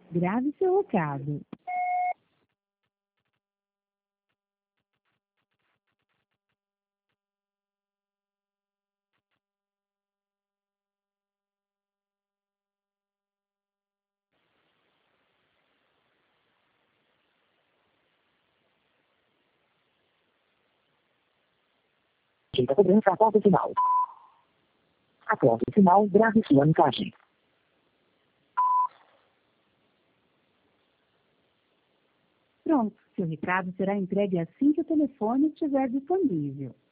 Grave seu recado. Feita a cobrança após o sinal. Após o sinal, grave sua mensagem. Pronto, seu recado será entregue assim que o telefone estiver disponível.